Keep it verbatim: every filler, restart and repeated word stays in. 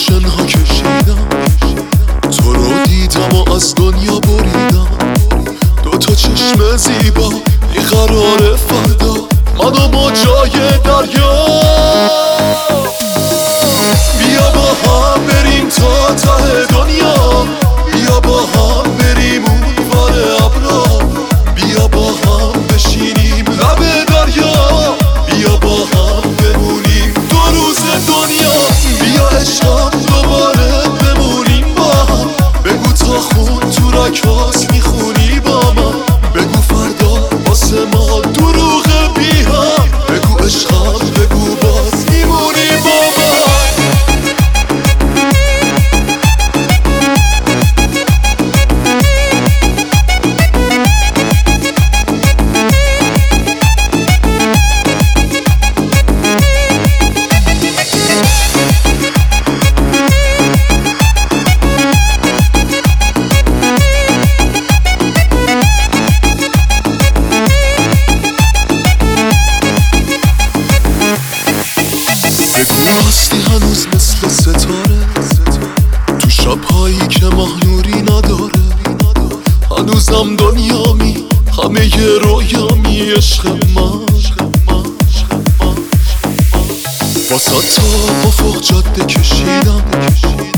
شنها کشیدم، تو رو دیدم و از دنیا بریدم. دوتا چشم زیبا بیقرار فردا، منو با جای دریا. بیا با هم بریم تا ته دنیا، بیا با هم بریم اون ور ابرا، بیا با هم بشینیم لب دریا، بیا با هم بمونیم دو روز دنیا. بیا عشقم دوباره بمونیم با هم، بگو تا خون تو رکاس میخونی با من، بگو فردا واسه ما دروغ بی هم، بگو عشقم بگو باز میمونی با من. هستی هنوز مثل ستاره تو شبهایی که ماه نوری نداره، هنوزم دنیامی همه ی رویامی عشق من. واسه تا افق جاده کشیدم،